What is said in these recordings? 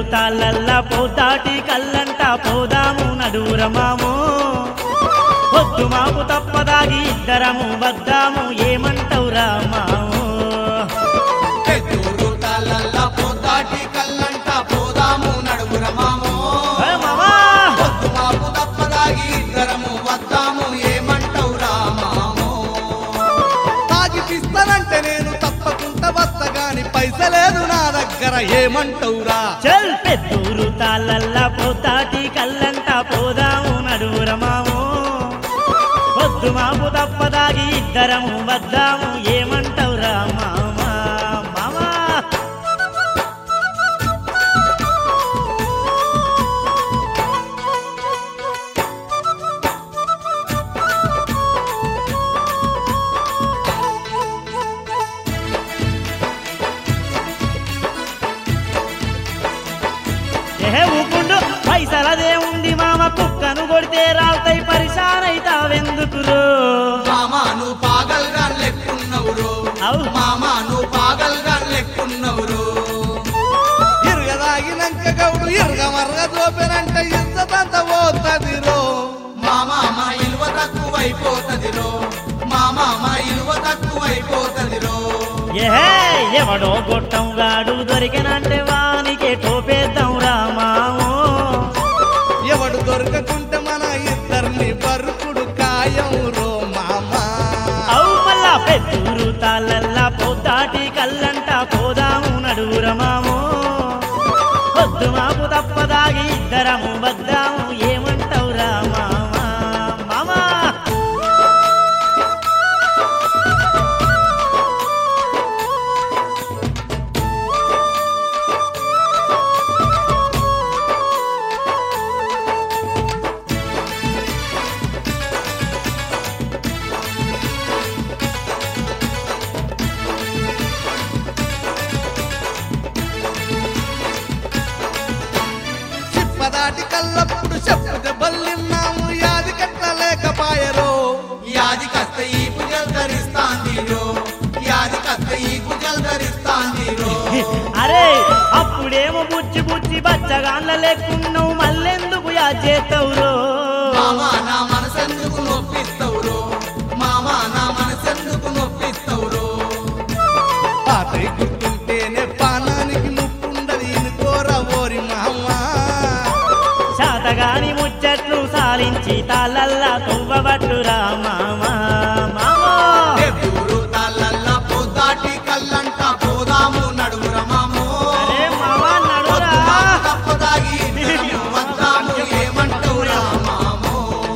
తాళ్ళల్లా పోతాటి కల్లంట పోదాము నడురమాము పొద్దు మాపు తప్పదాగి ఇద్దరము వద్దాము ఏమంటవురా మాము పెద్దూరు తాళ్ళల్లా పోతాటి కల్లంట పోదాము నడుగురమాము మామా పొద్దు మాపు తప్పదాగి ఇద్దరము వద్దాము ఏమంటవురా మాము తాగిపిస్తానంటే నేను తప్పకుండా వస్తగాని పైసలేదు నా దగ్గర ఏమంటవురా చల్ పెద్దూరు తాళ్ళల్లా పోతాటి కల్లంట పోదాము నడురమాము పొద్దు మాపు తప్పదాగి ఇద్దరము వద్దాము ఏమంటవురా మామా మామా ఊకుండు పైసలదే ఉంది మామ కుక్కను కొడితే రాల్తాయి పరిశానైతావెందుకురో మామా నువ్వు పాగల్గా లెక్కున్నవురు అవు మామా నువ్వు పాగల్గా లెక్కున్నవురు ఇరగదాగినాక గౌడు ఇరగ మరగ చూపెనంటే ఇజ్జతంత పోతదిరో మామా మా ఇలువ తక్కువైపోతదిరో మామా మా ఇలువ తక్కువైపోతదిరో ఎవడో గొట్టం గాడు దొరికినంటే వానికే టోపేద్దాం రామాము ఎవడు దొరకకుంటే మన ఇద్దరిని బరుకుడు ఖాయం రో మామా అవు మళ్ళా పెద్దూరు తాళ్ళల్లా పోతాటి కల్లంట పోదాము నడురమాము పొద్దు మాపు తప్పదాగి ఇద్దరము వద్దాము ఏమంటవురా మామా మామా చిప్పదాటి కల్లప్పుడు చెప్పుట బల్లిన్నాము యాది కట్టలేకపాయరో యాది కత్త ఈ భుజలు ధరిస్తాందిరో యాది కత్త ఈ భుజలు ధరిస్తాందిరో అరే అప్పుడేమో బుచ్చి బుచ్చి బచ్చగాన్ల లేకున్నావు మళ్ళెందుకు యా చేతవురో మామా నా మనసెందుకు నొప్పిస్తవురో మామా నా మనసెందుకు నొప్పిస్తవురో పాతై గుర్తుంటేనే పానానికి ముప్పుండది ఇనుకోరా ఓరి మామా శాతగాని ముచ్చట్లు సాలించి తాళ్ళల్లా తువ్వబట్టురా మామా మామా పెద్దూరు తాళ్ళల్లా పోతాటి కల్లంట పోదాము నడుగురమాము అరే మామా నడురా తప్పదాగి ఇద్దరము వద్దాము ఏమంటవురా మాము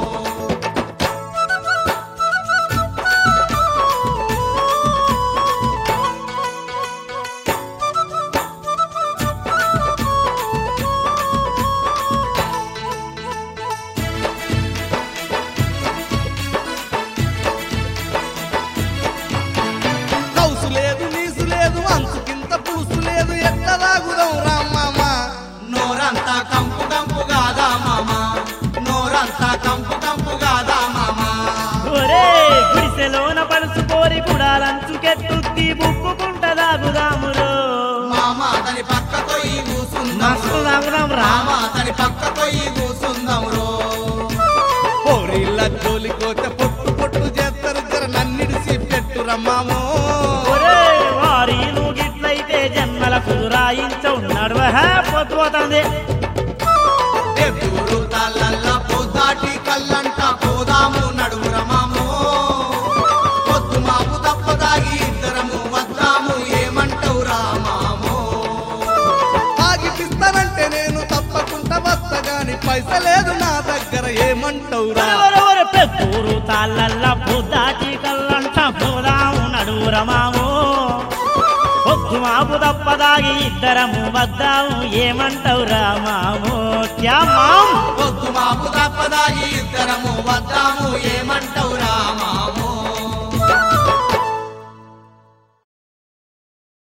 కౌసు లేదు నీసు లేదు అంచుకింత పులుసు లేదు ఎట్ట తాగుదాం రామామా నోరంతా కంపు కంపు కాదా మామా నోరంతా కంపు కంపు కాదా మామా ఒరే గుడిసెలోన పడుచుకోరి గుడాలంచుకెట్టుద్ది బుక్కుకుంటదాగుదామురో మామా దాని పక్కతో ఈ కూసుందాం మస్తు తాగుదాం రా రామా దాని పక్కతో ఈ కూసుందాం రో పోరిల్ల జోలికోతే పొట్టు పొట్టు చేస్తారు జర నన్నిడిసి పెట్టు రమ్మామో ఒరే వారి నువ్వు గిట్లయితే జన్మల కుదురాయించవు నడువ పోతుంది పెద్దూరు తాళ్ళల్లా పోతాటి కల్లంట పోదాము నడుగురమాము పొద్దు మాపు తప్పదాగి ఇద్దరము వద్దాము ఏమంటవురా మాము తాగిపిస్తానంటే నేను తప్పకుండా వస్తగాని పైసలేదు నా దగ్గర ఏమంటవురా పెద్దూరు తాళ్ళల్లా పొద్దాటి కల్లంట పోదాము నడురమాము పొద్దు మాపు తప్పదాగి ఇద్దరము వద్దాము ఏమంటవురా మాము క్యా మామ్ పొద్దు మాపు తప్పదాగి ఇద్దరము వద్దాము